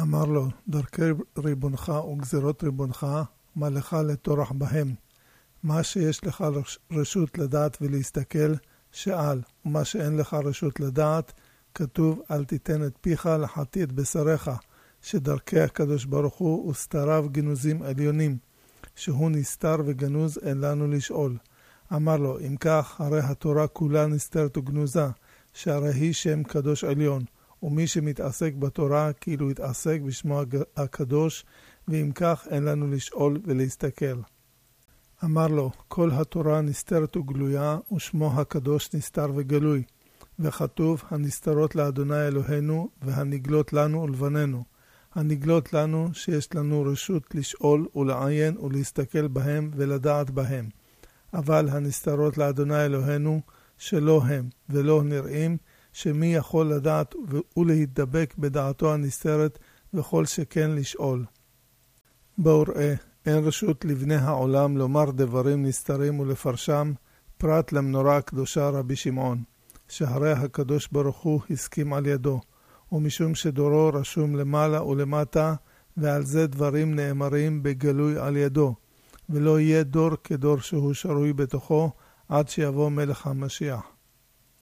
אמר לו, דרכי ריבונך וגזירות ריבונך, מה לך לטורח בהם? מה שיש לך רשות לדעת ולהסתכל, שאל, ומה שאין לך רשות לדעת, כתוב, אל תיתן את פיך לחטיא את בשריך, שדרכי הקדוש ברוך הוא וסתריו גנוזים עליונים, שהוא נסתר וגנוז אין לנו לשאול. אמר לו, אם כך, הרי התורה כולה נסתרת וגנוזה, שהרי היא שם קדוש עליון, ומי שמתעסק בתורה כאילו יתעסק בשמו הקדוש, ואם כך אין לנו לשאול ולהסתכל. אמר לו, כל התורה נסתרת וגלויה, ושמו הקדוש נסתר וגלוי, וכתוב, הנסתרות לאדוני אלוהינו, והנגלות לנו ולבננו. הנגלות לנו שיש לנו רשות לשאול ולעיין ולהסתכל בהם ולדעת בהם. אבל הנסתרות לאדוני אלוהינו, שלא הם ולא נראים, שמי יכול לדעת ולהתדבק בדעתו הנסתרת, וכל שכן לשאול. בואו ראה, אין רשות לבני העולם לומר דברים נסתרים ולפרשם, פרט למנורה הקדושה רבי שמעון, שהרי הקדוש ברוך הוא הסכים על ידו, ומשום שדורו רשום למעלה ולמטה, ועל זה דברים נאמרים בגלוי על ידו, ולא יהיה דור כדור שהוא שרוי בתוכו, עד שיבוא מלך המשיח.